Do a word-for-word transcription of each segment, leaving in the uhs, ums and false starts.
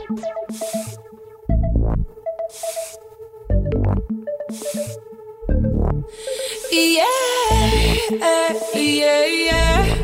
Yeah, yeah, yeah.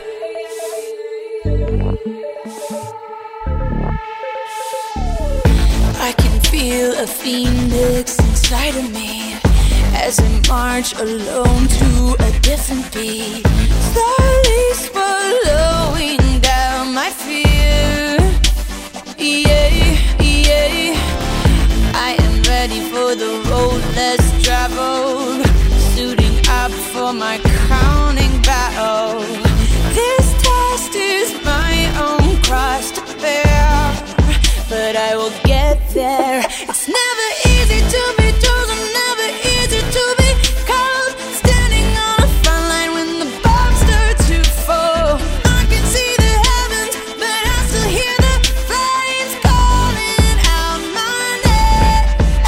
I can feel a phoenix inside of me as I march alone to a different beat, slowly swallowing down my fear. Yeah, yeah. I am ready for the road less traveled, suiting up for my crowning battle. This test is my own cross to bear, but I will get there. It's never easy to be chosen, never easy to be called. Standing on a front line when the bombs start to fall. I can see the heavens, but I still hear the flames calling out my name.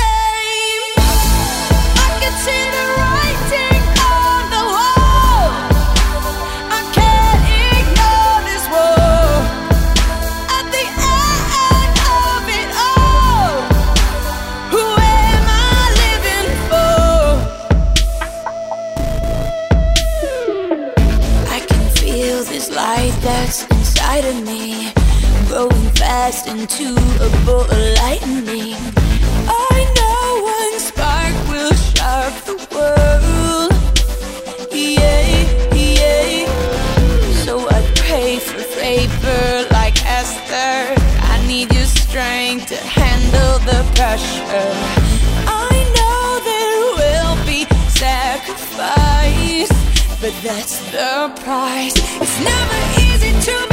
I can see the writing on the wall. I can't ignore this war. At the end of it all, who am I living for? I can feel this light that's inside of me, growing fast into a bolt of lightning. I know one spark will shock the world. Yeah, yeah. So I pray for favor like Esther. I need your strength to handle the pressure. I know there will be sacrifice, but that's the price. It's never easy to